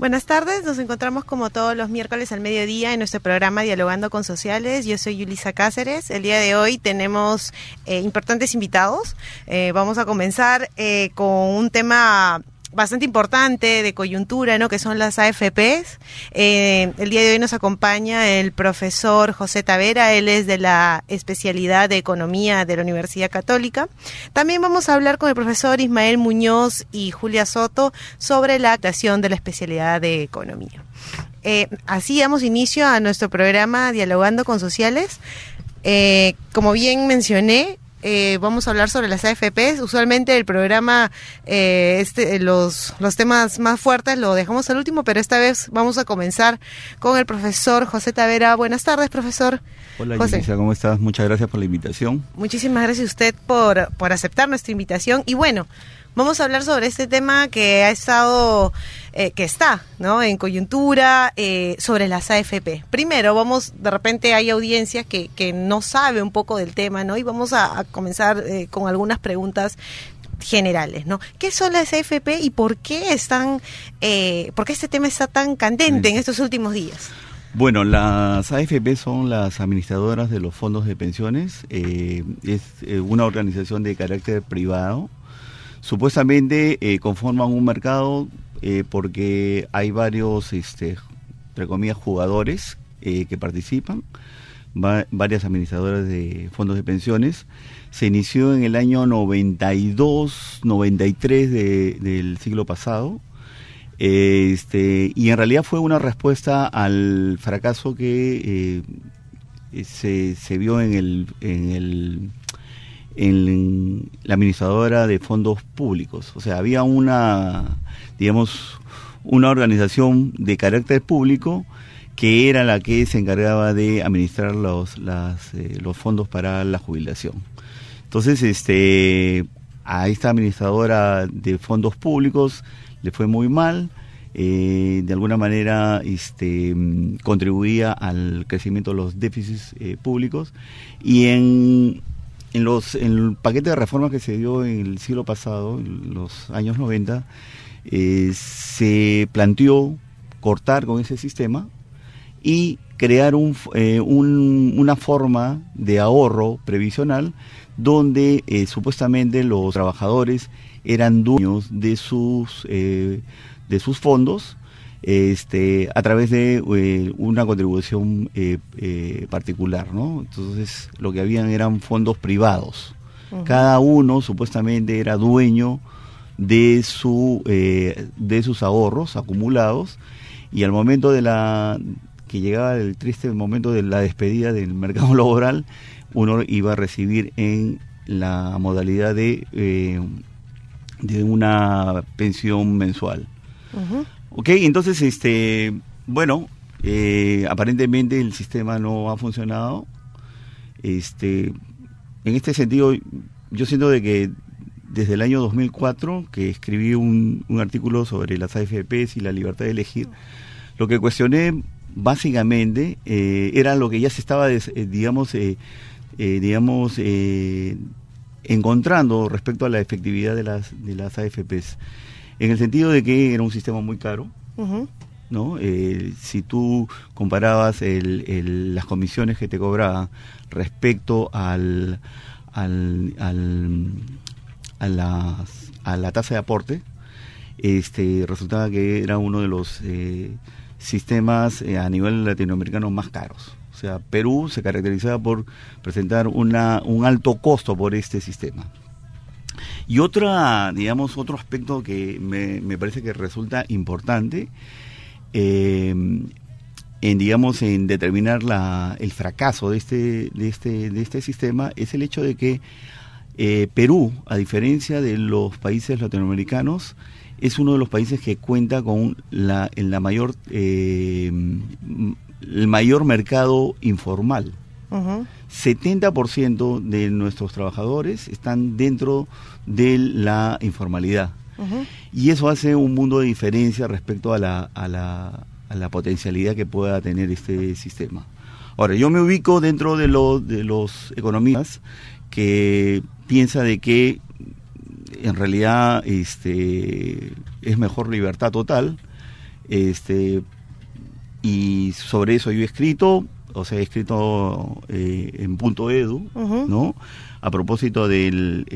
Buenas tardes, nos encontramos como todos los miércoles al mediodía en nuestro programa Dialogando con Sociales. Yo soy Yulisa Cáceres. El día de hoy tenemos importantes invitados. Vamos a comenzar con un tema bastante importante de coyuntura, ¿no? Que son las AFPs. El día de hoy nos acompaña el profesor José Tavera, él es de la especialidad de Economía de la Universidad Católica. También vamos a hablar con el profesor Ismael Muñoz y Julia Soto sobre la actuación de la especialidad de Economía. Así damos inicio a nuestro programa Dialogando con Sociales. Como bien mencioné, vamos a hablar sobre las AFPs. Usualmente el programa, los temas más fuertes lo dejamos al último, pero esta vez vamos a comenzar con el profesor José Tavera. Buenas tardes, profesor. Hola, José. Yulisa, ¿cómo estás? Muchas gracias por la invitación. Muchísimas gracias a usted por aceptar nuestra invitación. Y bueno, vamos a hablar sobre este tema que ha estado, que está, ¿no?, en coyuntura, sobre las AFP. Primero, de repente hay audiencias que no sabe un poco del tema, ¿no? Y vamos a comenzar con algunas preguntas generales, ¿no? ¿Qué son las AFP y por qué este tema está tan candente en estos últimos días? Bueno, las AFP son las administradoras de los fondos de pensiones. Es una organización de carácter privado. Supuestamente conforman un mercado porque hay varios, entre comillas, jugadores que participan, varias administradoras de fondos de pensiones. Se inició en el año 92, 93 del siglo pasado, y en realidad fue una respuesta al fracaso que se vio en la administradora de fondos públicos. O sea, había una organización de carácter público que era la que se encargaba de administrar los fondos para la jubilación. Entonces, a esta administradora de fondos públicos le fue muy mal. De alguna manera contribuía al crecimiento de los déficits públicos, y en el paquete de reformas que se dio en el siglo pasado, en los años 90, se planteó cortar con ese sistema y crear una forma de ahorro previsional donde supuestamente los trabajadores eran dueños de sus fondos a través de una contribución particular, ¿no? Entonces lo que habían eran fondos privados. Uh-huh. Cada uno supuestamente era dueño de sus ahorros acumulados, y al momento que llegaba el triste momento de la despedida del mercado laboral, uno iba a recibir en la modalidad de una pensión mensual. Uh-huh. Ok, entonces, aparentemente el sistema no ha funcionado. En este sentido, yo siento de que desde el año 2004, que escribí un artículo sobre las AFPs y la libertad de elegir, lo que cuestioné básicamente era lo que ya se estaba, encontrando respecto a la efectividad de las AFPs. En el sentido de que era un sistema muy caro, uh-huh, ¿no? Si tú comparabas las comisiones que te cobraban respecto a la tasa de aporte, resultaba que era uno de los sistemas a nivel latinoamericano más caros. O sea, Perú se caracterizaba por presentar un alto costo por este sistema. Y otro aspecto que me parece que resulta importante en determinar el fracaso de este sistema es el hecho de que Perú, a diferencia de los países latinoamericanos, es uno de los países que cuenta con el mayor mercado informal. Uh-huh. 70% de nuestros trabajadores están dentro de la informalidad. Uh-huh. Y eso hace un mundo de diferencia respecto a la potencialidad que pueda tener este sistema. Ahora, yo me ubico dentro de los economistas que piensa de que en realidad es mejor libertad total, Y sobre eso yo he escrito, en .edu, Uh-huh. ¿no? A propósito del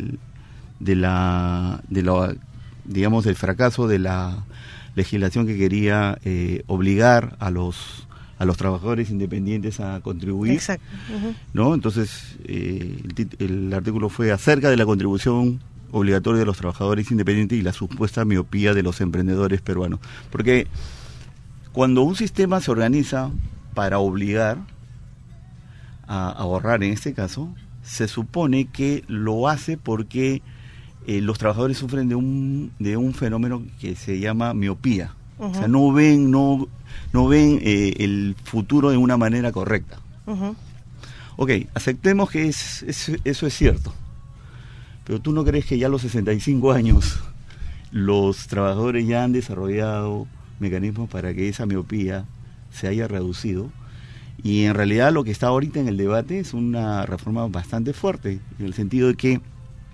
fracaso de la legislación que quería obligar a los trabajadores independientes a contribuir. Exacto. Uh-huh. ¿No? Entonces, el artículo fue acerca de la contribución obligatoria de los trabajadores independientes y la supuesta miopía de los emprendedores peruanos. Porque cuando un sistema se organiza para obligar a ahorrar, en este caso, se supone que lo hace porque los trabajadores sufren de un fenómeno que se llama miopía. Uh-huh. O sea, no ven el futuro de una manera correcta. Uh-huh. Ok, aceptemos que eso es cierto. Pero ¿tú no crees que ya a los 65 años los trabajadores ya han desarrollado mecanismos para que esa miopía se haya reducido? Y en realidad lo que está ahorita en el debate es una reforma bastante fuerte, en el sentido de que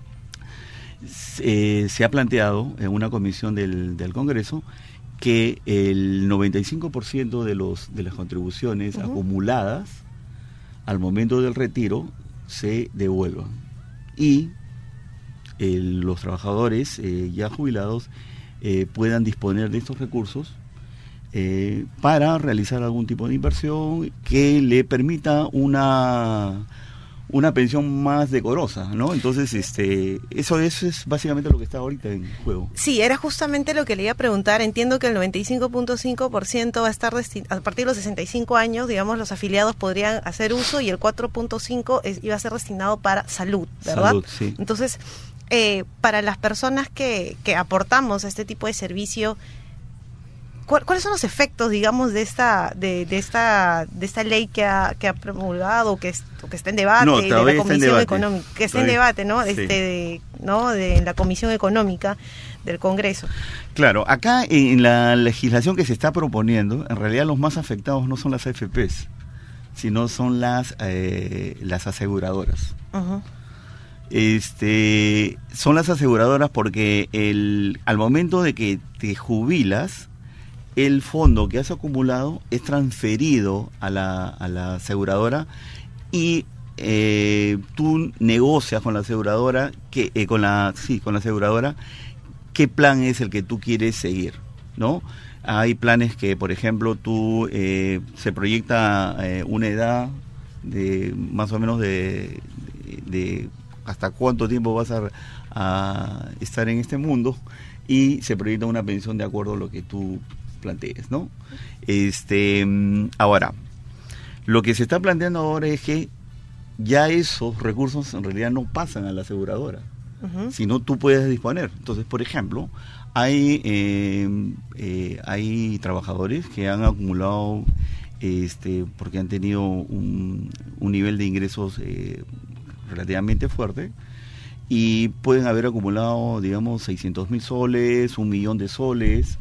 se ha planteado en una comisión del Congreso que el 95% de las contribuciones uh-huh. acumuladas al momento del retiro se devuelvan. Y los trabajadores ya jubilados puedan disponer de estos recursos para realizar algún tipo de inversión que le permita una pensión más decorosa, ¿no? Entonces, eso es básicamente lo que está ahorita en juego. Sí, era justamente lo que le iba a preguntar. Entiendo que el 95.5% va a estar a partir de los 65 años, digamos, los afiliados podrían hacer uso y el 4.5% iba a ser destinado para salud, ¿verdad? Salud, sí. Entonces, para las personas que aportamos a este tipo de servicio, ¿cuáles son los efectos, digamos, de esta ley que ha promulgado, que está en debate, de la Comisión Económica, que está en debate, ¿no? Sí. De la Comisión Económica del Congreso? Claro, acá en la legislación que se está proponiendo, en realidad los más afectados no son las AFPs, sino son las aseguradoras. Uh-huh. Son las aseguradoras porque al momento de que te jubilas, el fondo que has acumulado es transferido a la aseguradora y tú negocias con la aseguradora con la aseguradora qué plan es el que tú quieres seguir, ¿no? Hay planes que, por ejemplo, se proyecta una edad de más o menos de hasta cuánto tiempo vas a estar en este mundo, y se proyecta una pensión de acuerdo a lo que tú plantees, ¿no? Ahora, lo que se está planteando ahora es que ya esos recursos en realidad no pasan a la aseguradora, uh-huh. sino tú puedes disponer. Entonces, por ejemplo, hay trabajadores que han acumulado porque han tenido un nivel de ingresos relativamente fuerte, y pueden haber acumulado, digamos, 600,000 soles, 1,000,000 de soles,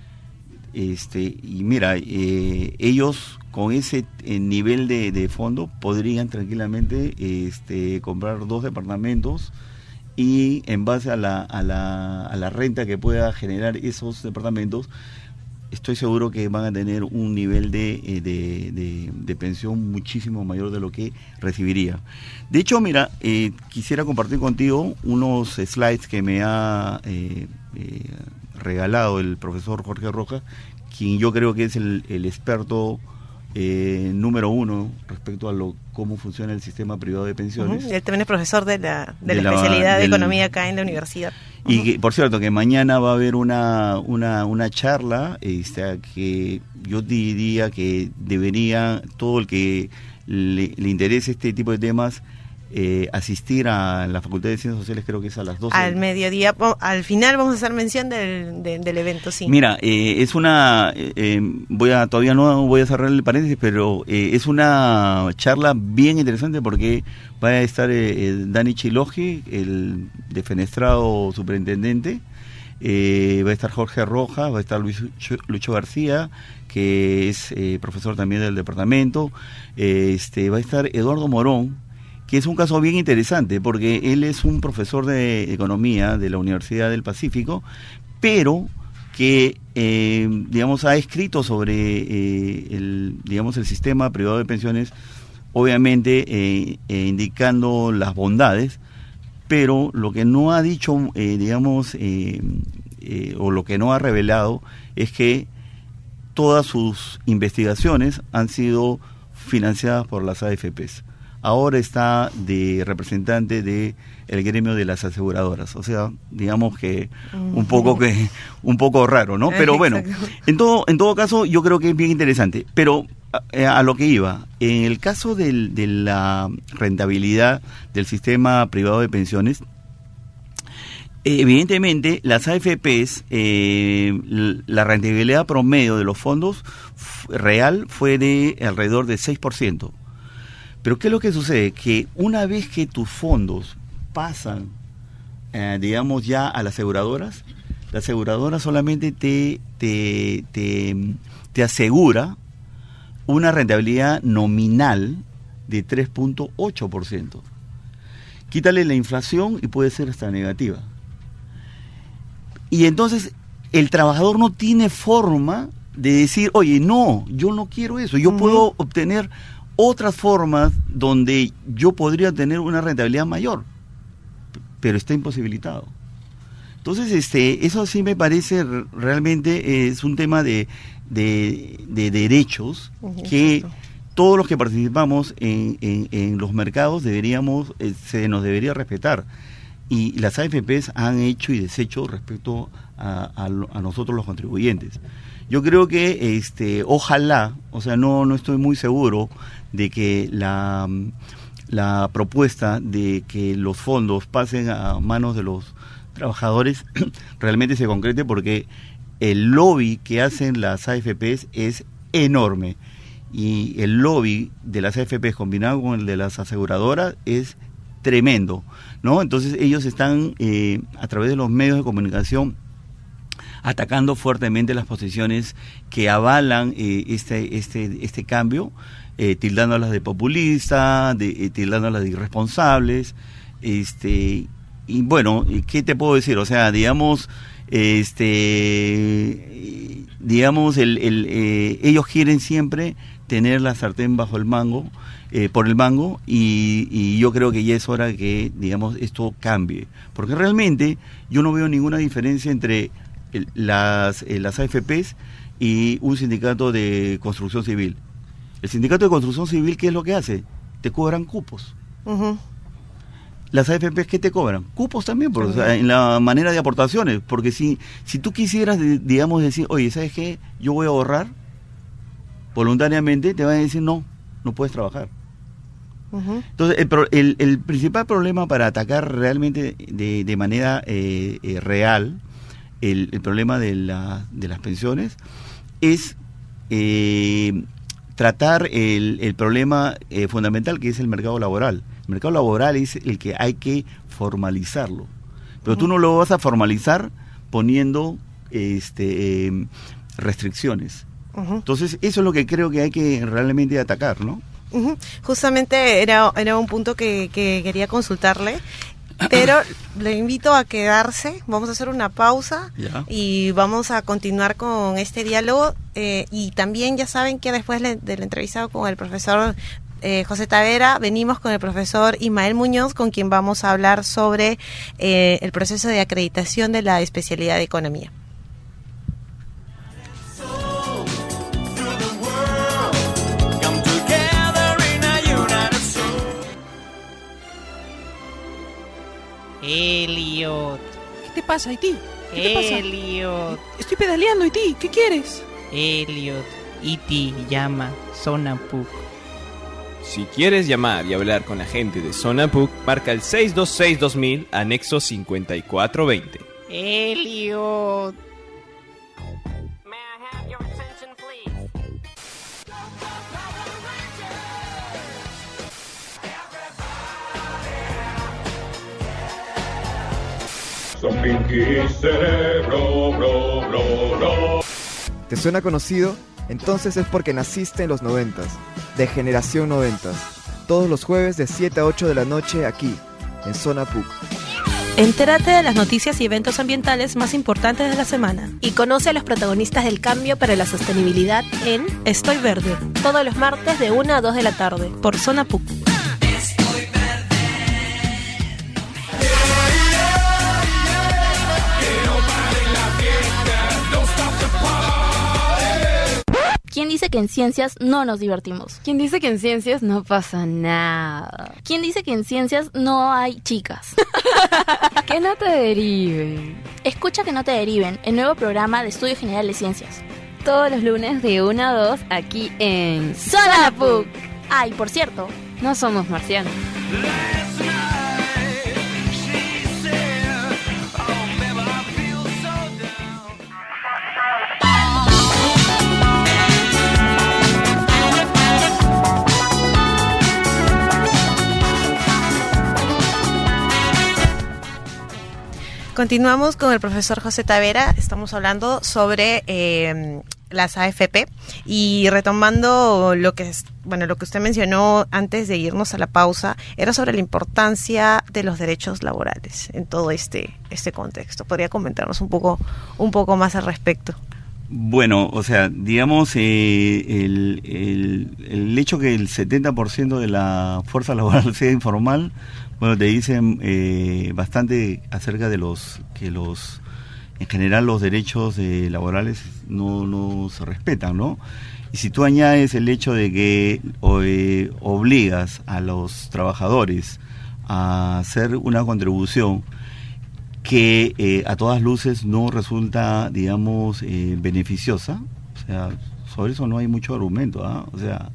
y mira, ellos con ese nivel de fondo podrían tranquilamente comprar 2 departamentos, y en base a la renta que pueda generar esos departamentos, estoy seguro que van a tener un nivel de pensión muchísimo mayor de lo que recibiría. De hecho, mira, quisiera compartir contigo unos slides que me ha regalado el profesor Jorge Rojas, quien yo creo que es el experto número 1 respecto a cómo funciona el sistema privado de pensiones. Uh-huh. Él también es profesor de la especialidad de economía acá en la universidad. Uh-huh. Y que, por cierto, que mañana va a haber una charla que yo diría que debería todo el que le interese este tipo de temas asistir a la Facultad de Ciencias Sociales. Creo que es a las 12. Al mediodía, al final vamos a hacer mención del evento, sí. Mira, es una, todavía no voy a cerrar el paréntesis, pero es una charla bien interesante porque va a estar Dani Chiloji, el defenestrado superintendente, va a estar Jorge Rojas, va a estar Lucho García, que es profesor también del departamento, va a estar Eduardo Morón, que es un caso bien interesante, porque él es un profesor de economía de la Universidad del Pacífico, pero que digamos ha escrito sobre el sistema privado de pensiones, obviamente indicando las bondades, pero lo que no ha dicho o lo que no ha revelado es que todas sus investigaciones han sido financiadas por las AFPs. Ahora está de representante de el gremio de las aseguradoras, o sea, digamos que un poco raro, ¿no? Pero bueno, en todo caso yo creo que es bien interesante. Pero a lo que iba, en el caso de la rentabilidad del sistema privado de pensiones, evidentemente las AFPs, la rentabilidad promedio de los fondos real fue de alrededor de 6%. Pero ¿qué es lo que sucede? Que una vez que tus fondos pasan, ya a las aseguradoras, la aseguradora solamente te asegura una rentabilidad nominal de 3.8%. Quítale la inflación y puede ser hasta negativa. Y entonces el trabajador no tiene forma de decir, oye, no, yo no quiero eso, yo puedo obtener otras formas donde yo podría tener una rentabilidad mayor, pero está imposibilitado. Entonces, eso sí me parece realmente es un tema de derechos que todos los que participamos en los mercados se nos debería respetar. Y las AFPs han hecho y deshecho respecto a nosotros los contribuyentes. Yo creo que ojalá, o sea, no estoy muy seguro de que la propuesta de que los fondos pasen a manos de los trabajadores realmente se concrete, porque el lobby que hacen las AFPs es enorme, y el lobby de las AFPs combinado con el de las aseguradoras es tremendo, ¿no? Entonces ellos están a través de los medios de comunicación atacando fuertemente las posiciones que avalan este cambio, tildándolas de populistas, tildándolas de irresponsables, y bueno, ¿qué te puedo decir? O sea, ellos quieren siempre tener la sartén bajo el mango, por el mango, y yo creo que ya es hora que, esto cambie, porque realmente yo no veo ninguna diferencia entre las AFPs y un sindicato de construcción civil. El sindicato de construcción civil, ¿qué es lo que hace? Te cobran cupos. Las AFPs, ¿qué te cobran? Cupos también, o sea, en la manera de aportaciones, porque si tú quisieras, decir, oye, ¿sabes qué? Yo voy a ahorrar voluntariamente, te van a decir, no puedes trabajar. Entonces, el principal problema para atacar realmente de manera real el problema de las pensiones es tratar el problema fundamental, que es el mercado laboral. El mercado laboral es el que hay que formalizarlo, pero tú no lo vas a formalizar poniendo restricciones. Entonces eso es lo que creo que hay que realmente atacar, ¿no? Justamente era un punto que quería consultarle, pero le invito a quedarse. Vamos a hacer una pausa y vamos a continuar con este diálogo, y también ya saben que después del entrevistado con el profesor José Tavera, venimos con el profesor Ismael Muñoz, con quien vamos a hablar sobre el proceso de acreditación de la especialidad de economía. Elliot. ¿Qué te pasa, Iti? ¿Qué te pasa? Elliot. Estoy pedaleando, Iti. ¿Qué quieres? Elliot. Iti llama Sonapuk. Si quieres llamar y hablar con la gente de Sonapuk, marca el 626-2000, anexo 5420. Elliot. ¿Te suena conocido? Entonces es porque naciste en los 90s, de Generación 90s. Todos los jueves de 7 a 8 de la noche aquí, en Zona PUC. Entérate de las noticias y eventos ambientales más importantes de la semana. Y conoce a los protagonistas del cambio para la sostenibilidad en Estoy Verde, todos los martes de 1 a 2 de la tarde. por Zona PUC. ¿Quién dice que en ciencias no nos divertimos? ¿Quién dice que en ciencias no pasa nada? ¿Quién dice que en ciencias no hay chicas? Que no te deriven. Escucha Que no te deriven, el nuevo programa de Estudio General de Ciencias. Todos los lunes de 1 a 2 aquí en ¡Zona PUC! Ah, y por cierto, No somos marcianos. Continuamos con el profesor José Tavera. Estamos hablando sobre las AFP y retomando lo que usted mencionó antes de irnos a la pausa, era sobre la importancia de los derechos laborales en todo este contexto. ¿Podría comentarnos un poco más al respecto? Bueno, o sea, digamos, el hecho que el 70% de la fuerza laboral sea informal, bueno, te dicen bastante acerca de en general los derechos laborales no se respetan, ¿no? Y si tú añades el hecho de que obligas a los trabajadores a hacer una contribución que a todas luces no resulta, digamos, beneficiosa, o sea, sobre eso no hay mucho argumento, ¿ah? O sea,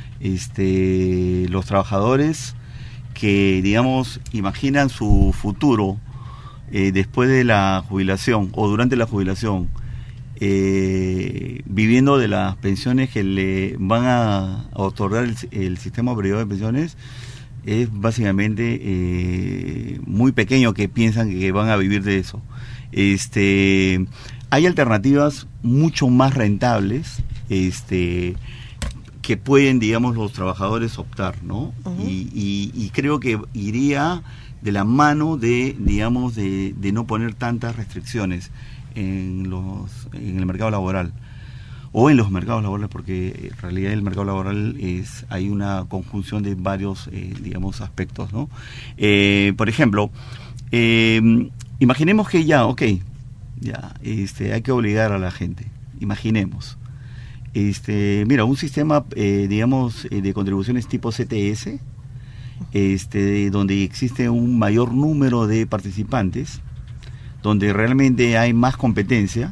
los trabajadores que, digamos, imaginan su futuro después de la jubilación o durante la jubilación, viviendo de las pensiones que le van a otorgar el sistema privado de pensiones, es básicamente muy pequeño que piensan que van a vivir de eso. Hay alternativas mucho más rentables que pueden, digamos, los trabajadores optar, ¿no? Uh-huh. Y creo que iría de la mano de, digamos, de no poner tantas restricciones en el mercado laboral o en los mercados laborales, porque en realidad el mercado laboral hay una conjunción de varios, digamos, aspectos, ¿no? Por ejemplo, imaginemos que hay que obligar a la gente, imaginemos. Mira, un sistema, digamos, de contribuciones tipo CTS, donde existe un mayor número de participantes, donde realmente hay más competencia,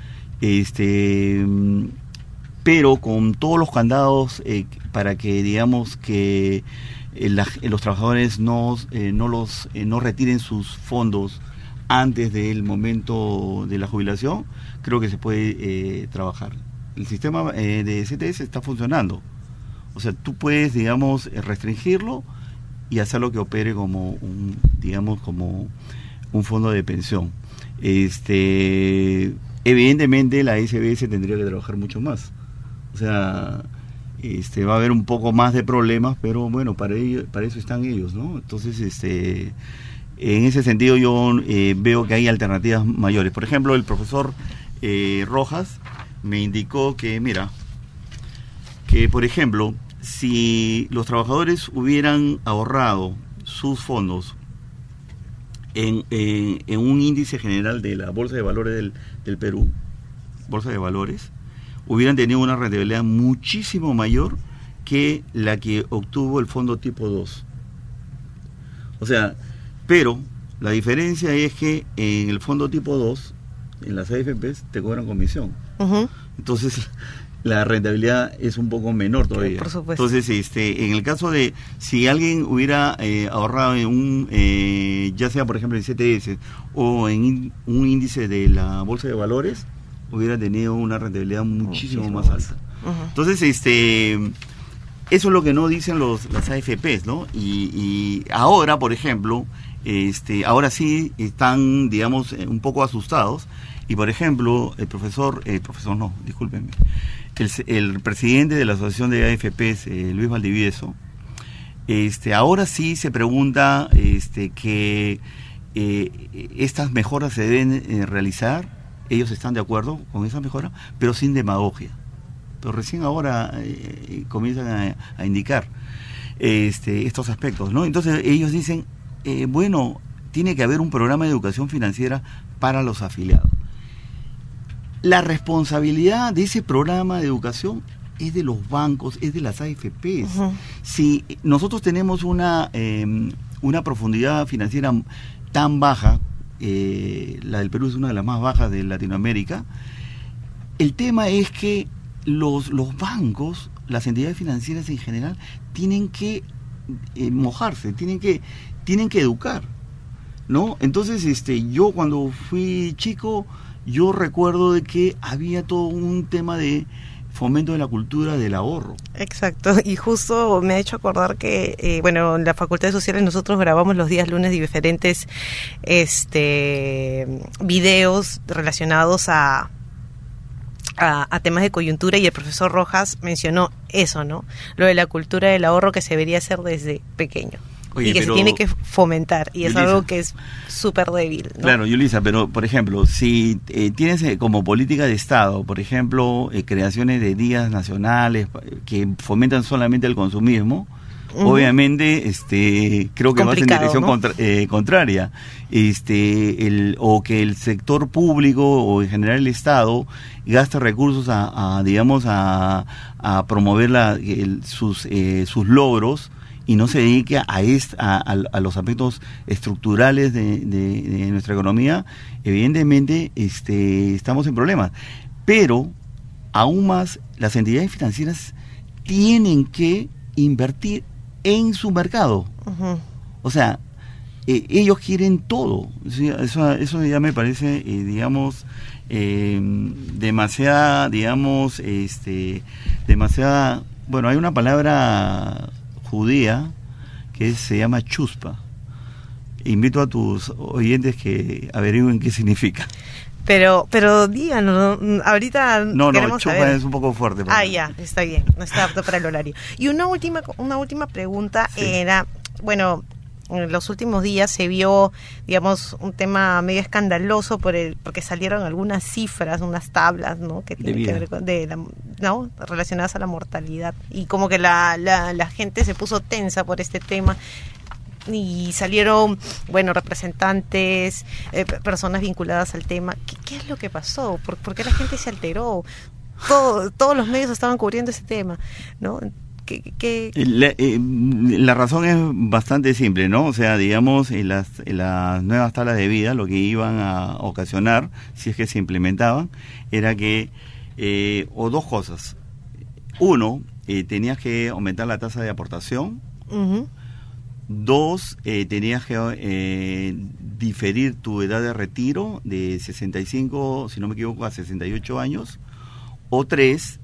pero con todos los candados para que, digamos, que los trabajadores no retiren sus fondos antes del momento de la jubilación, creo que se puede trabajar. El sistema de CTS está funcionando. O sea, tú puedes, digamos, restringirlo y hacerlo que opere como un fondo de pensión. Evidentemente la SBS tendría que trabajar mucho más. O sea, va a haber un poco más de problemas, pero bueno, para eso están ellos, ¿no? Entonces, en ese sentido yo veo que hay alternativas mayores. Por ejemplo, el profesor Rojas me indicó que, mira, que por ejemplo, si los trabajadores hubieran ahorrado sus fondos en un índice general de la Bolsa de Valores del Perú, Bolsa de Valores, hubieran tenido una rentabilidad muchísimo mayor que la que obtuvo el fondo tipo 2. O sea, pero la diferencia es que en el fondo tipo 2, en las AFPs, te cobran comisión. Uh-huh. Entonces, la rentabilidad es un poco menor todavía. Por supuesto. Entonces, en el caso de, si alguien hubiera ahorrado en ya sea por ejemplo en CTS o en un índice de la Bolsa de Valores, hubiera tenido una rentabilidad muchísimo más alta. Uh-huh. Entonces, eso es lo que no dicen las AFPs, ¿no? Y ahora, por ejemplo, ahora sí están, digamos, un poco asustados. Y por ejemplo, el presidente de la Asociación de AFPs, Luis Valdivieso, ahora sí se pregunta que estas mejoras se deben realizar, ellos están de acuerdo con esas mejoras, pero sin demagogia. Pero recién ahora comienzan a indicar estos aspectos, ¿no? Entonces ellos dicen, bueno, tiene que haber un programa de educación financiera para los afiliados. La responsabilidad de ese programa de educación es de los bancos, es de las AFPs. Si nosotros tenemos una profundidad financiera tan baja, la del Perú es una de las más bajas de Latinoamérica, el tema es que los bancos, las entidades financieras en general, tienen que mojarse, tienen que educar, ¿no? Entonces, yo cuando fui chico, yo recuerdo de que había todo un tema de fomento de la cultura del ahorro. Exacto, y justo me ha hecho acordar que, en la Facultad de Sociales nosotros grabamos los días lunes diferentes videos relacionados a temas de coyuntura, y el profesor Rojas mencionó eso, ¿no? Lo de la cultura del ahorro que se debería hacer desde pequeño. Oye, y que se tiene que fomentar, y es algo que es súper débil, ¿no? Claro, Yulisa, pero por ejemplo, si tienes como política de Estado, por ejemplo, creaciones de días nacionales que fomentan solamente el consumismo, obviamente creo que vas en dirección, ¿no?, contraria. O que el sector público o en general el Estado gaste recursos a promover sus sus y no se dedique a los aspectos estructurales de nuestra economía, evidentemente estamos en problemas. Pero aún más, las entidades financieras tienen que invertir en su mercado. O sea, ellos quieren todo. Eso ya me parece, demasiada, bueno, hay una palabra judía que se llama chuspa. Invito a tus oyentes que averigüen qué significa. Pero díganos, ahorita no, queremos chupa saber. Es un poco fuerte. Ya, está bien, no está apto para el horario. Y una última pregunta era, en los últimos días se vio, un tema medio escandaloso porque salieron algunas cifras, unas tablas, ¿no?, que tienen que ver con, relacionadas a la mortalidad, y como que la gente se puso tensa por este tema. Y salieron, representantes, personas vinculadas al tema. ¿Qué es lo que pasó? ¿Por qué la gente se alteró? Todos los medios estaban cubriendo ese tema, ¿no? La razón es bastante simple, ¿no? O sea, las nuevas tablas de vida, lo que iban a ocasionar, si es que se implementaban, era que, o dos cosas. Uno, tenías que aumentar la tasa de aportación. Dos, tenías que diferir tu edad de retiro de 65, si no me equivoco, a 68 años. O tres,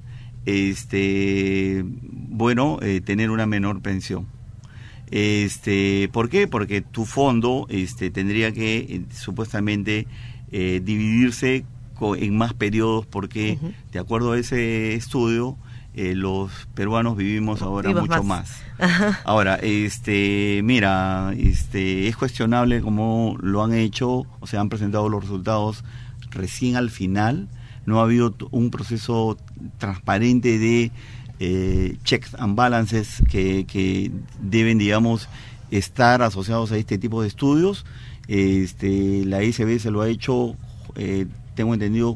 tener una menor pensión. ¿Por qué? Porque tu fondo tendría que supuestamente dividirse en más periodos, porque de acuerdo a ese estudio, los peruanos vivimos ahora mucho más. Ahora, mira, es cuestionable cómo lo han hecho, o sea, han presentado los resultados recién al final. No ha habido un proceso transparente de checks and balances que deben, estar asociados a este tipo de estudios. La ICB se lo ha hecho, tengo entendido,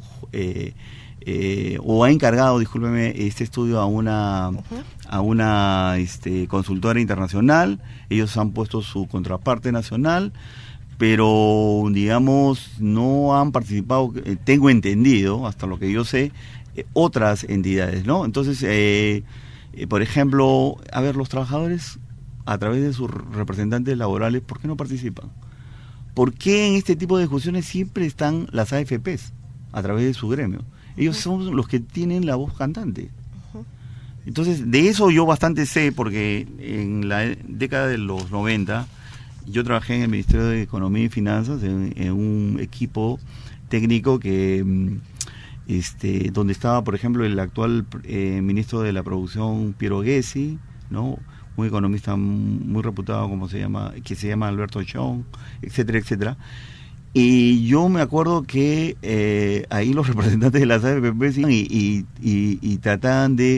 o ha encargado, discúlpeme, este estudio a una consultora internacional. Ellos han puesto su contraparte nacional, pero no han participado, tengo entendido, hasta lo que yo sé, otras entidades, ¿no? Entonces, por ejemplo, los trabajadores, a través de sus representantes laborales, ¿por qué no participan? ¿Por qué en este tipo de discusiones siempre están las AFPs, a través de su gremio? Ellos son los que tienen la voz cantante. Entonces, de eso yo bastante sé, porque en la década de los 90 yo trabajé en el Ministerio de Economía y Finanzas, en un equipo técnico que donde estaba, por ejemplo, el actual ministro de la Producción, Piero Gessi, ¿no? un economista muy reputado que se llama Alberto Chong, etcétera, etcétera. Y yo me acuerdo que ahí los representantes de las AFP y trataban de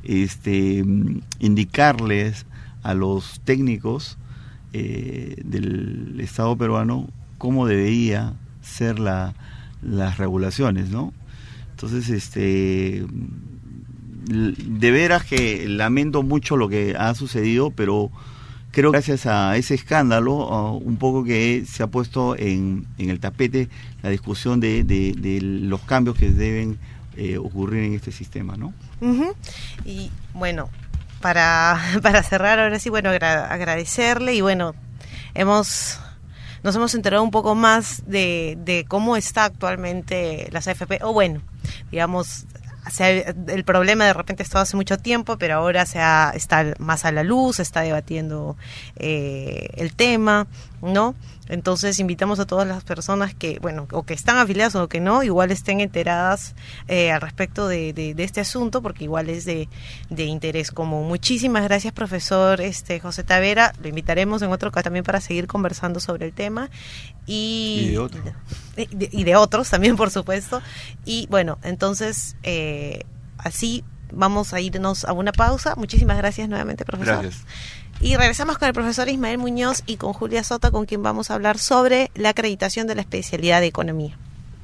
indicarles a los técnicos del Estado peruano cómo debería ser las regulaciones, ¿no? Entonces, de veras que lamento mucho lo que ha sucedido, pero creo que gracias a ese escándalo, un poco que se ha puesto en el tapete la discusión de los cambios que deben ocurrir en este sistema, ¿no? Uh-huh. Y bueno, para cerrar ahora sí, bueno, agradecerle y bueno, nos hemos enterado un poco más de cómo está actualmente las AFP, o bueno, digamos, el problema de repente estaba hace mucho tiempo, pero ahora está más a la luz, se está debatiendo el tema, ¿no? Entonces invitamos a todas las personas que, bueno, o que están afiliadas o que no, igual estén enteradas al respecto de este asunto, porque igual es de interés común. Muchísimas gracias, profesor José Tavera. Lo invitaremos en otro caso también para seguir conversando sobre el tema y de otros también, por supuesto. Y bueno, entonces así vamos a irnos a una pausa. Muchísimas gracias nuevamente, profesor. Gracias. Y regresamos con el profesor Ismael Muñoz y con Julia Soto, con quien vamos a hablar sobre la acreditación de la especialidad de Economía.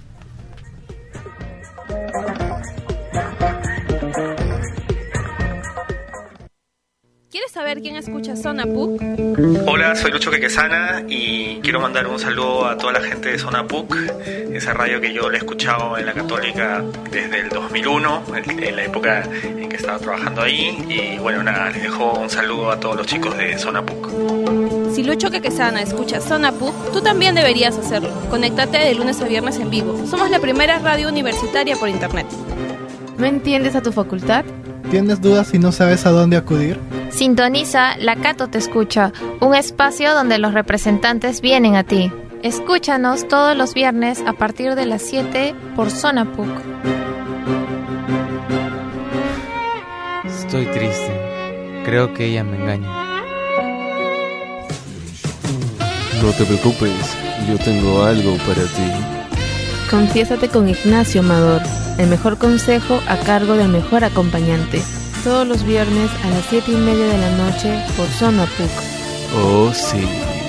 ¿Quieres saber quién escucha Zona PUC? Hola, soy Lucho Quequesana y quiero mandar un saludo a toda la gente de Zona PUC, esa radio que yo la he escuchado en la Católica desde el 2001, en la época en que estaba trabajando ahí. Y bueno, nada, les dejo un saludo a todos los chicos de Zona PUC. Si Lucho Quequesana escucha Zona PUC, tú también deberías hacerlo. Conéctate de lunes a viernes en vivo. Somos la primera radio universitaria por internet. ¿No entiendes a tu facultad? ¿Tienes dudas y no sabes a dónde acudir? Sintoniza La Cato Te Escucha, un espacio donde los representantes vienen a ti. Escúchanos todos los viernes a partir de las 7 por Zona PUC. Estoy triste. Creo que ella me engaña. No te preocupes, yo tengo algo para ti. Confiésate con Ignacio Amador, el mejor consejo a cargo del mejor acompañante. Todos los viernes a las 7:30 de la noche por Zona PUC. Oh, sí.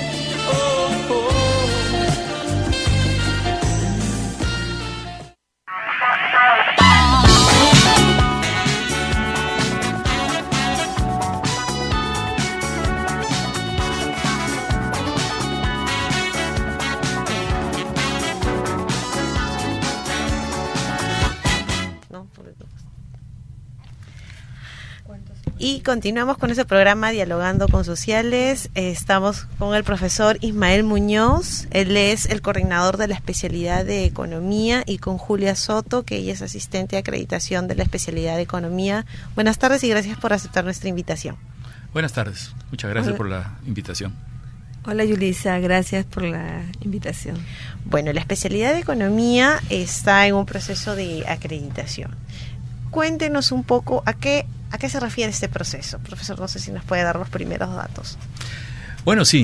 Y continuamos con ese programa Dialogando con Sociales. Estamos con el profesor Ismael Muñoz. Él es el coordinador de la especialidad de Economía, y con Julia Soto, que ella es asistente de acreditación de la especialidad de Economía. Buenas tardes y gracias por aceptar nuestra invitación. Buenas tardes. Muchas gracias por la invitación. Hola, Yulisa. Gracias por la invitación. Bueno, la especialidad de Economía está en un proceso de acreditación. Cuéntenos un poco ¿A qué se refiere este proceso? Profesor, no sé si nos puede dar los primeros datos. Bueno, sí.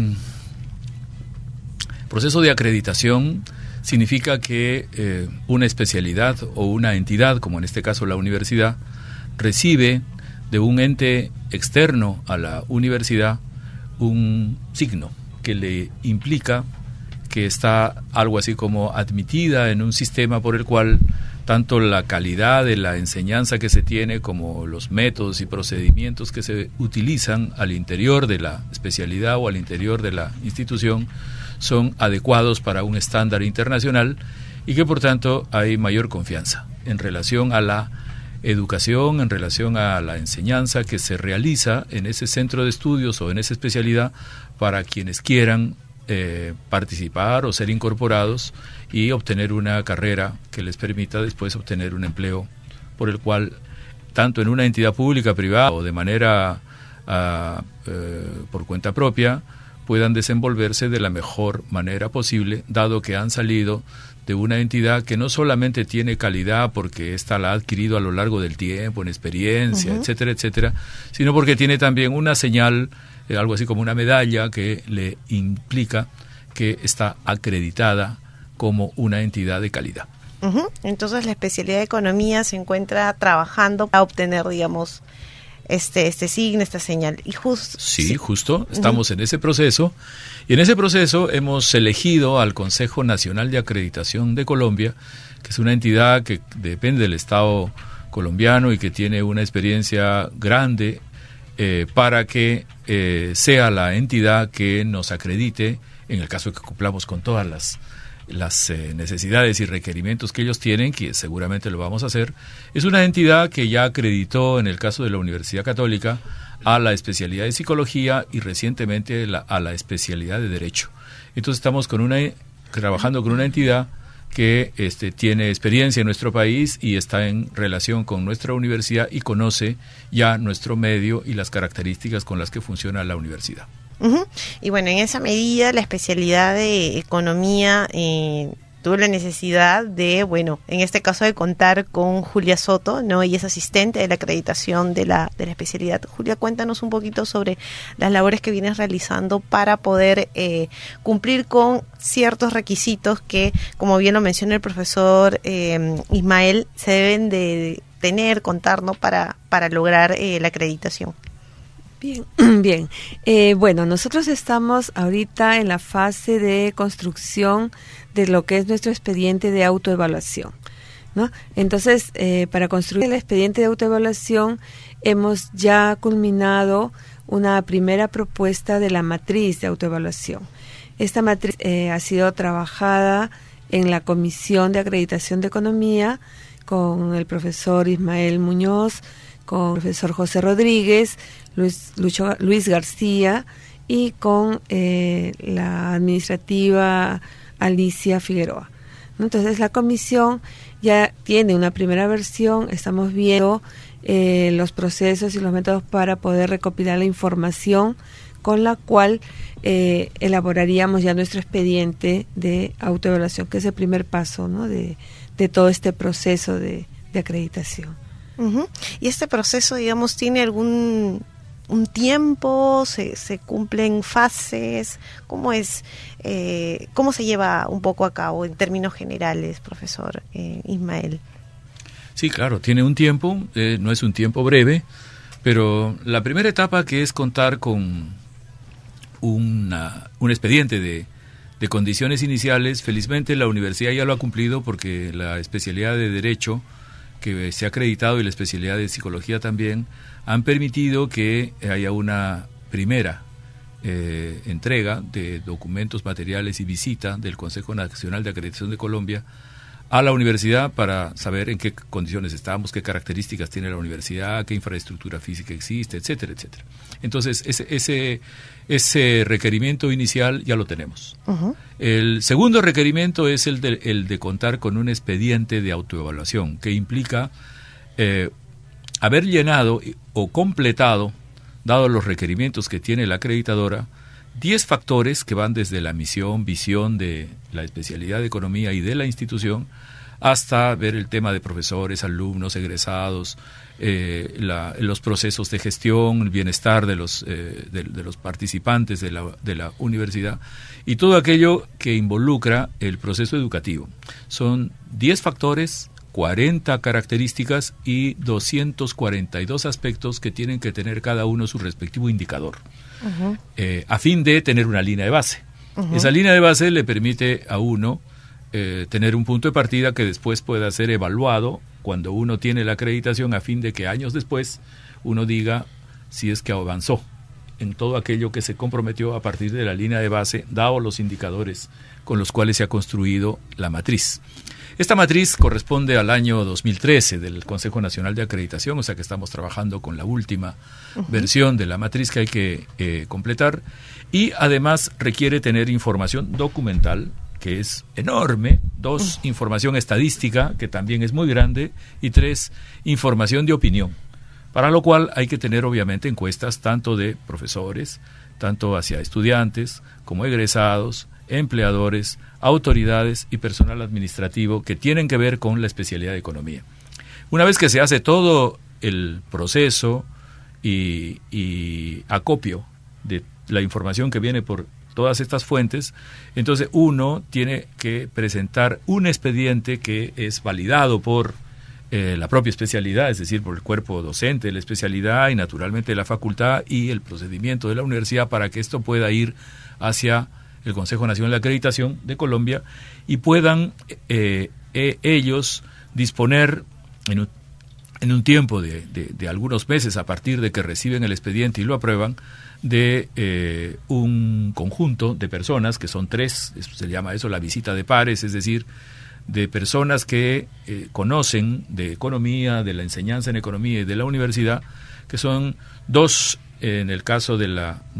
Proceso de acreditación significa que una especialidad o una entidad, como en este caso la universidad, recibe de un ente externo a la universidad un signo que le implica que está algo así como admitida en un sistema por el cual tanto la calidad de la enseñanza que se tiene como los métodos y procedimientos que se utilizan al interior de la especialidad o al interior de la institución son adecuados para un estándar internacional y que por tanto hay mayor confianza en relación a la educación, en relación a la enseñanza que se realiza en ese centro de estudios o en esa especialidad para quienes quieran participar o ser incorporados y obtener una carrera que les permita después obtener un empleo por el cual, tanto en una entidad pública, privada o de manera por cuenta propia, puedan desenvolverse de la mejor manera posible, dado que han salido de una entidad que no solamente tiene calidad porque ésta la ha adquirido a lo largo del tiempo, en experiencia, etcétera, etcétera, sino porque tiene también una señal, algo así como una medalla que le implica que está acreditada como una entidad de calidad. Entonces la especialidad de economía se encuentra trabajando para obtener, digamos, este signo, esta señal. Y justo, estamos en ese proceso, y en ese proceso hemos elegido al Consejo Nacional de Acreditación de Colombia, que es una entidad que depende del Estado colombiano y que tiene una experiencia grande para que sea la entidad que nos acredite en el caso de que cumplamos con todas las necesidades y requerimientos que ellos tienen, que seguramente lo vamos a hacer. Es una entidad que ya acreditó, en el caso de la Universidad Católica, a la especialidad de Psicología y recientemente a la especialidad de Derecho. Entonces estamos trabajando con una entidad que tiene experiencia en nuestro país y está en relación con nuestra universidad y conoce ya nuestro medio y las características con las que funciona la universidad. Y bueno, en esa medida la especialidad de economía tuvo la necesidad de, bueno, en este caso de contar con Julia Soto, ¿no? Ella es asistente de la acreditación de la especialidad. Julia, cuéntanos un poquito sobre las labores que vienes realizando para poder cumplir con ciertos requisitos que, como bien lo menciona el profesor Ismael, se deben de tener, contar, ¿no? para lograr la acreditación. Bien. Bueno, nosotros estamos ahorita en la fase de construcción de lo que es nuestro expediente de autoevaluación, ¿no? Entonces, para construir el expediente de autoevaluación hemos ya culminado una primera propuesta de la matriz de autoevaluación. Esta matriz ha sido trabajada en la Comisión de Acreditación de Economía con el profesor Ismael Muñoz, con el profesor José Rodríguez, Luis García y con la administrativa Alicia Figueroa. Entonces la comisión ya tiene una primera versión, estamos viendo los procesos y los métodos para poder recopilar la información con la cual elaboraríamos ya nuestro expediente de autoevaluación, que es el primer paso, ¿no? de todo este proceso de acreditación. Y este proceso, digamos, ¿tiene algún tiempo? ¿Se cumplen fases? ¿Cómo es? ¿Cómo se lleva un poco a cabo en términos generales, profesor Ismael? Sí, claro, tiene un tiempo, no es un tiempo breve, pero la primera etapa, que es contar con un expediente de condiciones iniciales, felizmente la universidad ya lo ha cumplido, porque la especialidad de Derecho que se ha acreditado y la especialidad de Psicología también han permitido que haya una primera entrega de documentos, materiales y visita del Consejo Nacional de Acreditación de Colombia a la universidad para saber en qué condiciones estamos, qué características tiene la universidad, qué infraestructura física existe, etcétera, etcétera. Entonces, ese requerimiento inicial ya lo tenemos. El segundo requerimiento es el de contar con un expediente de autoevaluación, que implica haber llenado o completado, dado los requerimientos que tiene la acreditadora, 10 factores que van desde la misión, visión de la especialidad de Economía y de la institución, hasta ver el tema de profesores, alumnos, egresados, los procesos de gestión, el bienestar de los participantes de la universidad y todo aquello que involucra el proceso educativo. Son 10 factores, 40 características y 242 aspectos que tienen que tener cada uno su respectivo indicador, a fin de tener una línea de base. Esa línea de base le permite a uno tener un punto de partida que después pueda ser evaluado cuando uno tiene la acreditación, a fin de que años después uno diga si es que avanzó en todo aquello que se comprometió a partir de la línea de base, dado los indicadores con los cuales se ha construido la matriz. Esta matriz corresponde al año 2013 del Consejo Nacional de Acreditación, o sea que estamos trabajando con la última versión de la matriz que hay que completar, y además requiere tener información documental, que es enorme, 2, información estadística, que también es muy grande, y 3, información de opinión, para lo cual hay que tener obviamente encuestas tanto de profesores, tanto hacia estudiantes como egresados, empleadores, autoridades y personal administrativo que tienen que ver con la especialidad de economía. Una vez que se hace todo el proceso y acopio de la información que viene por todas estas fuentes, entonces uno tiene que presentar un expediente que es validado por la propia especialidad, es decir, por el cuerpo docente de la especialidad y naturalmente de la facultad y el procedimiento de la universidad para que esto pueda ir hacia el Consejo Nacional de Acreditación de Colombia y puedan ellos disponer en un tiempo de algunos meses a partir de que reciben el expediente y lo aprueban, de un conjunto de personas, que son 3, se llama eso la visita de pares, es decir, de personas que conocen de economía, de la enseñanza en economía y de la universidad, que son 2 en el caso de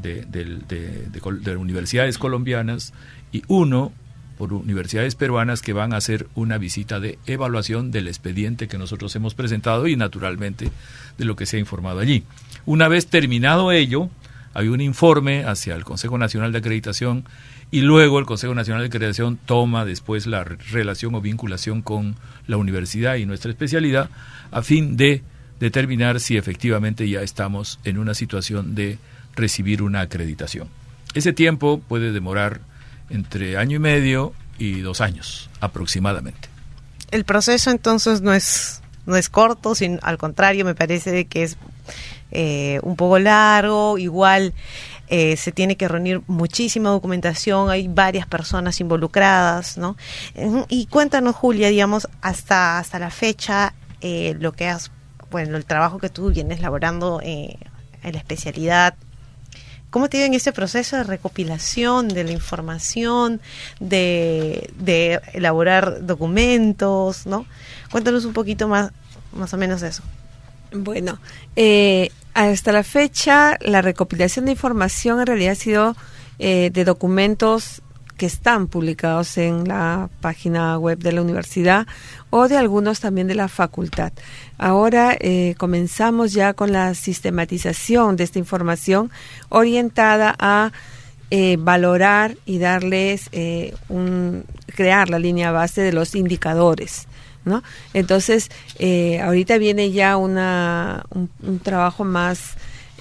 universidades colombianas y 1 por universidades peruanas que van a hacer una visita de evaluación del expediente que nosotros hemos presentado y naturalmente de lo que se ha informado allí. Una vez terminado ello, hay un informe hacia el Consejo Nacional de Acreditación y luego el Consejo Nacional de Acreditación toma después la relación o vinculación con la universidad y nuestra especialidad a fin de determinar si efectivamente ya estamos en una situación de recibir una acreditación. Ese tiempo puede demorar entre 1 año y medio y 2 años aproximadamente. El proceso entonces no es corto, sino al contrario, me parece de que es un poco largo, igual se tiene que reunir muchísima documentación, hay varias personas involucradas, ¿no? Y cuéntanos, Julia, digamos, hasta la fecha, lo que has, bueno, el trabajo que tú vienes elaborando en la especialidad, ¿cómo te ha ido en este proceso de recopilación de la información, de elaborar documentos, ¿no? Cuéntanos un poquito más o menos de eso. Bueno, hasta la fecha la recopilación de información en realidad ha sido de documentos que están publicados en la página web de la universidad o de algunos también de la facultad. Ahora comenzamos ya con la sistematización de esta información orientada a valorar y darles crear la línea base de los indicadores, ¿no? Entonces, ahorita viene ya un trabajo más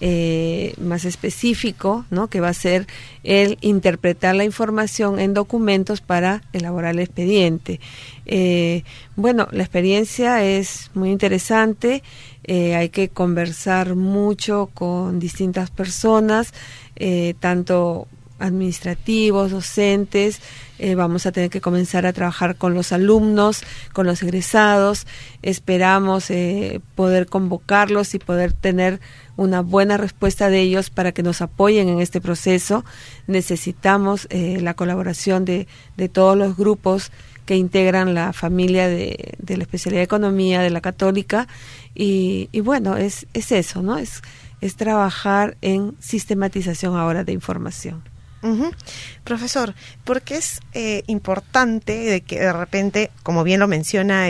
específico, ¿no? Que va a ser el interpretar la información en documentos para elaborar el expediente. Bueno, la experiencia es muy interesante, hay que conversar mucho con distintas personas, tanto administrativos, docentes, vamos a tener que comenzar a trabajar con los alumnos, con los egresados, esperamos poder convocarlos y poder tener una buena respuesta de ellos para que nos apoyen en este proceso. Necesitamos la colaboración de todos los grupos que integran la familia de la especialidad de economía de la Católica y bueno, es eso, ¿no? Es trabajar en sistematización ahora de información. Uh-huh. Profesor, ¿por qué es importante de que de repente, como bien lo menciona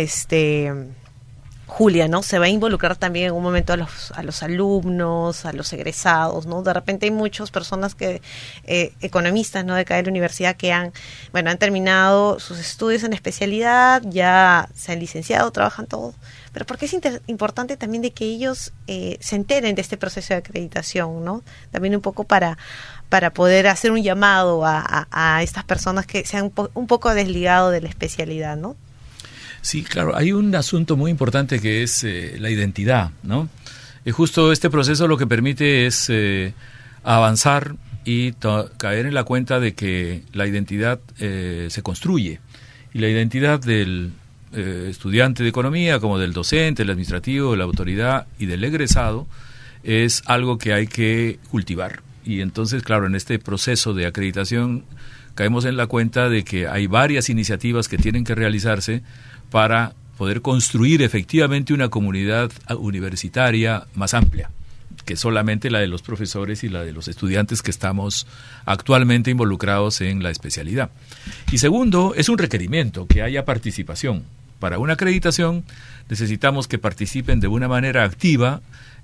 Julia, ¿no? Se va a involucrar también en un momento a los alumnos, a los egresados, ¿no? De repente hay muchas personas que, economistas, ¿no? De acá de la universidad que han terminado sus estudios en especialidad, ya se han licenciado, trabajan todos. Pero ¿por qué es importante también de que ellos se enteren de este proceso de acreditación, ¿no? También un poco para poder hacer un llamado a estas personas que se han un poco desligado de la especialidad, ¿no? Sí, claro, hay un asunto muy importante que es la identidad, ¿no? Justo este proceso lo que permite es avanzar y caer en la cuenta de que la identidad se construye. Y la identidad del estudiante de economía, como del docente, del administrativo, de la autoridad y del egresado, es algo que hay que cultivar. Y entonces, claro, en este proceso de acreditación caemos en la cuenta de que hay varias iniciativas que tienen que realizarse para poder construir efectivamente una comunidad universitaria más amplia que solamente la de los profesores y la de los estudiantes que estamos actualmente involucrados en la especialidad. Y segundo, es un requerimiento que haya participación. Para una acreditación necesitamos que participen de una manera activa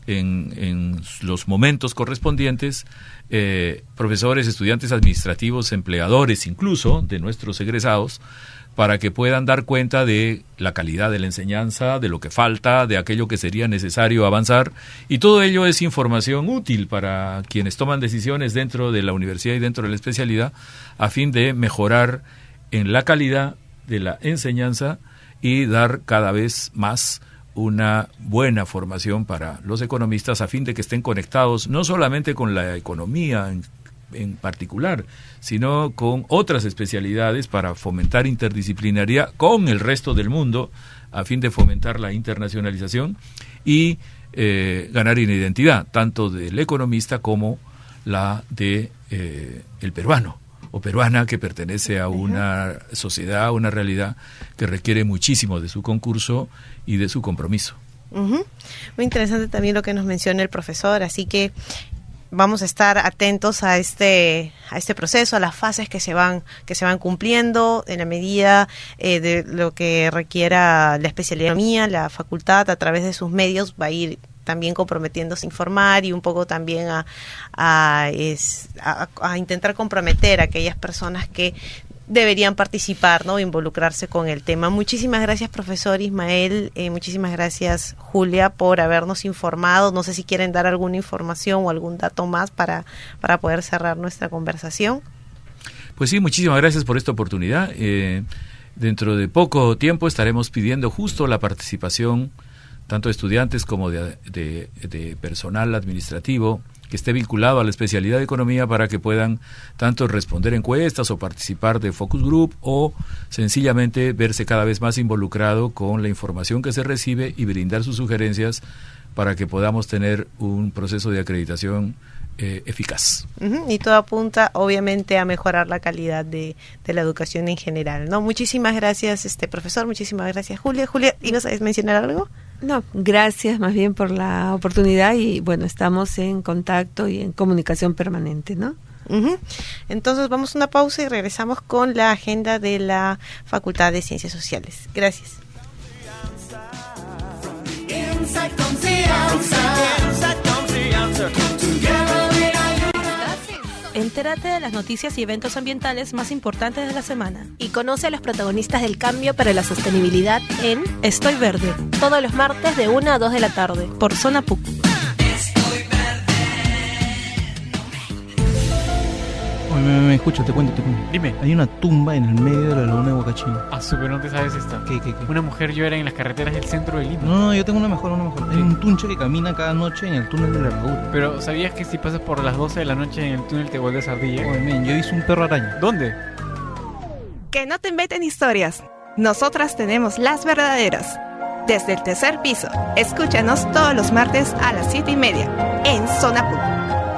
en los momentos correspondientes, profesores, estudiantes administrativos, empleadores incluso de nuestros egresados, para que puedan dar cuenta de la calidad de la enseñanza, de lo que falta, de aquello que sería necesario avanzar, y todo ello es información útil para quienes toman decisiones dentro de la universidad y dentro de la especialidad, a fin de mejorar en la calidad de la enseñanza y dar cada vez más una buena formación para los economistas, a fin de que estén conectados no solamente con la economía en particular, sino con otras especialidades para fomentar interdisciplinaridad con el resto del mundo, a fin de fomentar la internacionalización y ganar en identidad, tanto del economista como la de el peruano o peruana, que pertenece a una sociedad, a una realidad que requiere muchísimo de su concurso y de su compromiso. Muy interesante también lo que nos menciona el profesor, así que vamos a estar atentos a este proceso, a las fases que se van cumpliendo en la medida de lo que requiera la especialidad de economía. La facultad, a través de sus medios, va a ir también comprometiéndose a informar y un poco también a intentar comprometer a aquellas personas que deberían participar, ¿no? Involucrarse con el tema. Muchísimas gracias, profesor Ismael, muchísimas gracias, Julia, por habernos informado. No sé si quieren dar alguna información o algún dato más para poder cerrar nuestra conversación. Pues sí, muchísimas gracias por esta oportunidad. Dentro de poco tiempo estaremos pidiendo justo la participación tanto de estudiantes como de personal administrativo que esté vinculado a la especialidad de economía, para que puedan tanto responder encuestas o participar de focus group, o sencillamente verse cada vez más involucrado con la información que se recibe y brindar sus sugerencias para que podamos tener un proceso de acreditación eficaz. Y todo apunta obviamente a mejorar la calidad de la educación en general, ¿no? Muchísimas gracias, profesor, muchísimas gracias, Julia. Julia, ¿ibas a mencionar algo? No, gracias más bien por la oportunidad, y bueno, estamos en contacto y en comunicación permanente, ¿no? Entonces vamos a una pausa y regresamos con la agenda de la Facultad de Ciencias Sociales. Gracias. Entérate de las noticias y eventos ambientales más importantes de la semana. Y conoce a los protagonistas del cambio para la sostenibilidad en Estoy Verde, todos los martes de 1 a 2 de la tarde por Zona PUC. Me escucho, te cuento. Dime. Hay una tumba en el medio de la laguna de Huacachina. Ah, súper, no te sabes esta. ¿Qué? Una mujer llora en las carreteras del centro de Lima. No, yo tengo una mejor. Hay un tunche que camina cada noche en el túnel de la herradura. Pero, ¿sabías que si pasas por las 12 de la noche en el túnel te vuelves ardilla? Oye, men, yo hice un perro araña. ¿Dónde? Que no te inventen historias. Nosotras tenemos las verdaderas. Desde el tercer piso. Escúchanos todos los martes a las 7:30 en Zona PUC.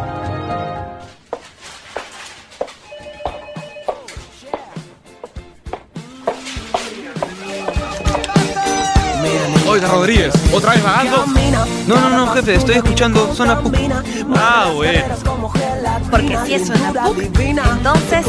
Oiga, Rodríguez, ¿otra vez vagando? No, jefe, estoy escuchando Zona PUC. Ah, bueno. Porque si es Zona PUC, entonces...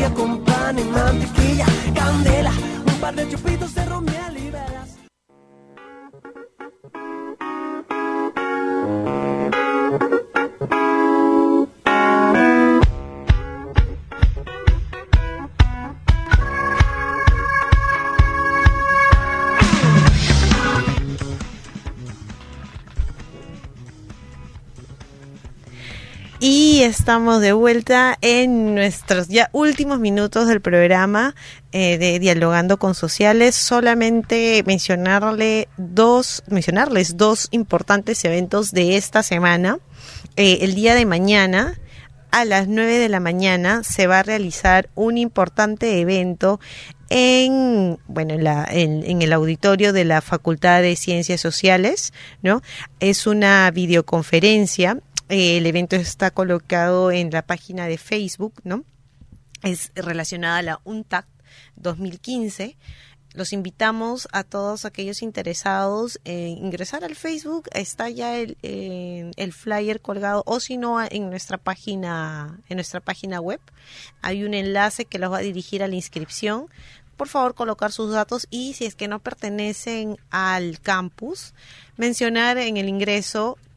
Y estamos de vuelta en nuestros ya últimos minutos del programa de Dialogando con Sociales. Solamente mencionarles dos importantes eventos de esta semana. El día de mañana, a las 9 de la mañana, se va a realizar un importante evento en el auditorio de la Facultad de Ciencias Sociales, ¿no? Es una videoconferencia. El evento está colocado en la página de Facebook, ¿no? Es relacionada a la UNTAC 2015. Los invitamos a todos aquellos interesados en ingresar al Facebook. Está ya el flyer colgado, o si no, en nuestra página web. Hay un enlace que los va a dirigir a la inscripción. Por favor, colocar sus datos, y si es que no pertenecen al campus, mencionar en el ingreso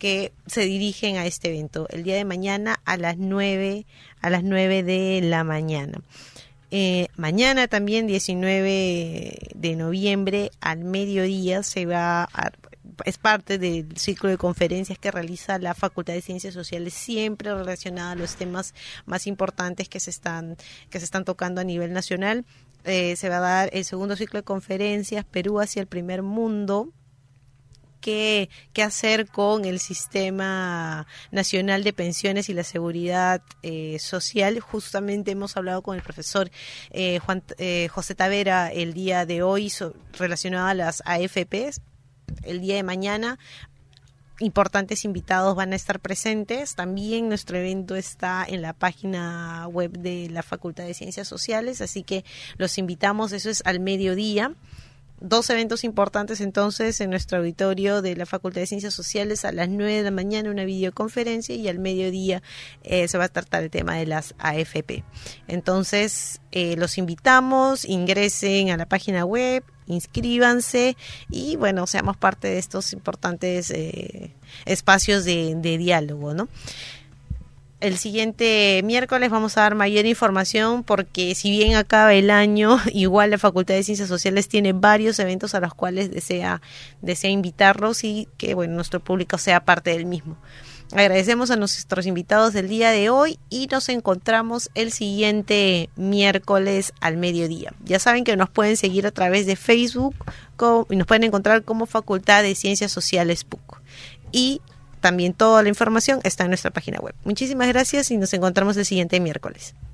que se dirigen a este evento el día de mañana a las 9 de la mañana. Mañana también 19 de noviembre al mediodía es parte del ciclo de conferencias que realiza la Facultad de Ciencias Sociales, siempre relacionada a los temas más importantes que se están tocando a nivel nacional. Se va a dar el segundo ciclo de conferencias, Perú hacia el primer mundo. ¿Qué hacer con el sistema nacional de pensiones y la seguridad social? Justamente hemos hablado con el profesor José Tavera el día de hoy relacionado a las AFPs. El día de mañana importantes invitados van a estar presentes. También nuestro evento está en la página web de la Facultad de Ciencias Sociales, así que los invitamos. Eso es al mediodía. 2 eventos importantes entonces en nuestro auditorio de la Facultad de Ciencias Sociales. A las 9 de la mañana una videoconferencia y al mediodía se va a tratar el tema de las AFP. Entonces los invitamos, ingresen a la página web, inscríbanse y bueno, seamos parte de estos importantes espacios de diálogo, ¿no? El siguiente miércoles vamos a dar mayor información porque si bien acaba el año, igual la Facultad de Ciencias Sociales tiene varios eventos a los cuales desea invitarlos y que bueno, nuestro público sea parte del mismo. Agradecemos a nuestros invitados del día de hoy y nos encontramos el siguiente miércoles al mediodía. Ya saben que nos pueden seguir a través de Facebook y nos pueden encontrar como Facultad de Ciencias Sociales PUC. Y también toda la información está en nuestra página web. Muchísimas gracias y nos encontramos el siguiente miércoles.